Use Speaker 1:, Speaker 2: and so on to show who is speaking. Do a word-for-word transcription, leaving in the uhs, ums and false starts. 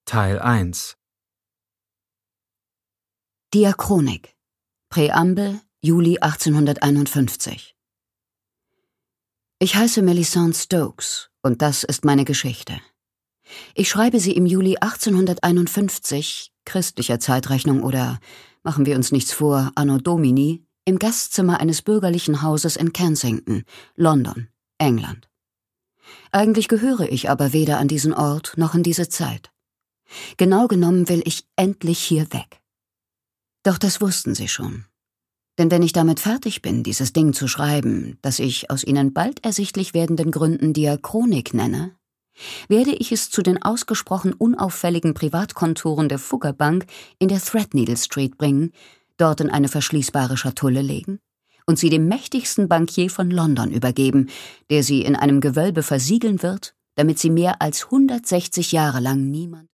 Speaker 1: Teil eins.
Speaker 2: Diachronik. Präambel, Juli achtzehnhunderteinundfünfzig. Ich heiße Melisande Stokes und das ist meine Geschichte. Ich schreibe sie im Juli achtzehnhunderteinundfünfzig, christlicher Zeitrechnung oder, machen wir uns nichts vor, Anno Domini, im Gastzimmer eines bürgerlichen Hauses in Kensington, London, England. Eigentlich gehöre ich aber weder an diesen Ort noch in diese Zeit. Genau genommen will ich endlich hier weg. Doch das wussten sie schon. Denn wenn ich damit fertig bin, dieses Ding zu schreiben, das ich aus ihnen bald ersichtlich werdenden Gründen Diachronik nenne, werde ich es zu den ausgesprochen unauffälligen Privatkontoren der Fugger Bank in der Threadneedle Street bringen, dort in eine verschließbare Schatulle legen und sie dem mächtigsten Bankier von London übergeben, der sie in einem Gewölbe versiegeln wird, damit sie mehr als hundertsechzig Jahre lang niemand